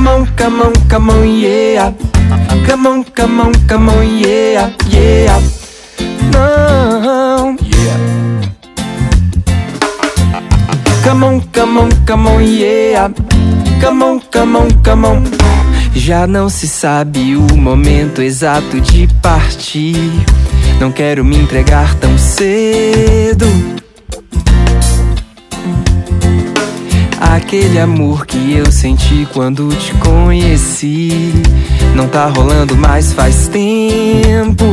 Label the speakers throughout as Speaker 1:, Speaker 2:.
Speaker 1: come on, yeah. Come on, yeah, yeah. No, yeah. Come on, yeah. Come on. Já não se sabe o momento exato de partir. Não quero me entregar tão cedo. Aquele amor que eu senti quando te conheci não tá rolando mais faz tempo.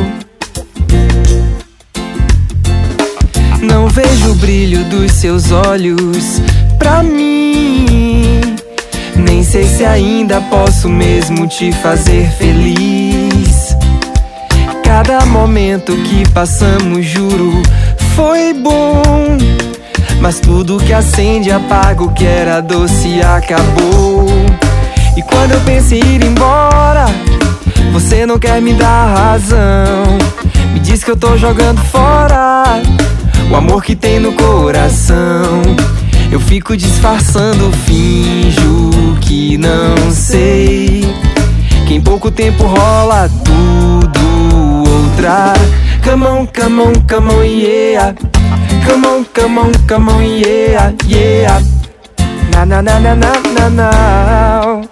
Speaker 1: Não vejo o brilho dos seus olhos pra mim. Nem sei se ainda posso mesmo te fazer feliz. Cada momento que passamos, juro, foi bom. Mas tudo que acende apaga, o que era doce acabou. E quando eu penso em ir embora, você não quer me dar razão. Me diz que eu tô jogando fora o amor que tem no coração. Eu fico disfarçando, finjo que não sei, que em pouco tempo rola tudo outra. Come on, yeah. Come on, yeah, yeah. Na na na na na na na.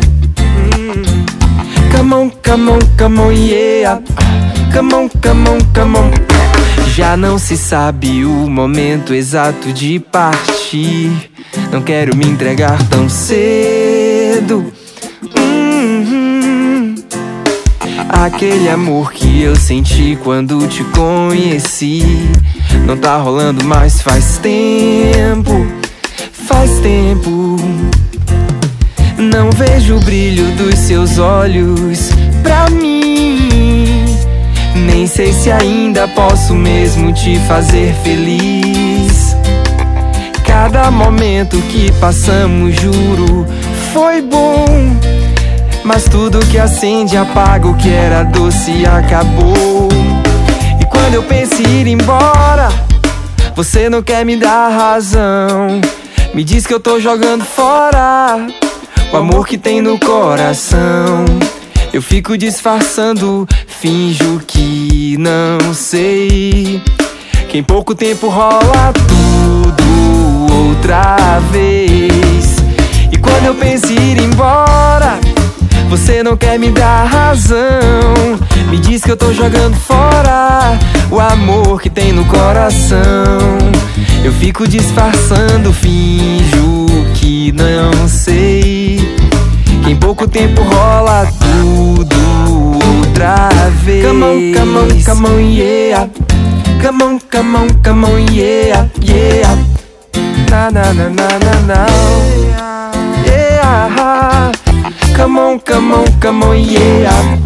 Speaker 1: Come on, yeah. Come on. Já não se sabe o momento exato de partir. Não quero me entregar tão cedo. Aquele amor que eu senti quando te conheci não tá rolando mais faz tempo. Não vejo o brilho dos seus olhos pra mim. Nem sei se ainda posso mesmo te fazer feliz. Cada momento que passamos, juro, foi bom. Mas tudo que acende apaga, o que era doce acabou. E quando eu penso em ir embora, você não quer me dar razão. Me diz que eu tô jogando fora o amor que tem no coração. Eu fico disfarçando, finjo que não sei, que em pouco tempo rola tudo outra vez. E quando eu penso em ir embora, você não quer me dar razão. Me diz que eu tô jogando fora o amor que tem no coração. Eu fico disfarçando, finjo que não sei, que em pouco tempo rola tudo outra vez. Come on, yeah. Come on, yeah, yeah. Na na na na na na. Yeah. Come on, yeah.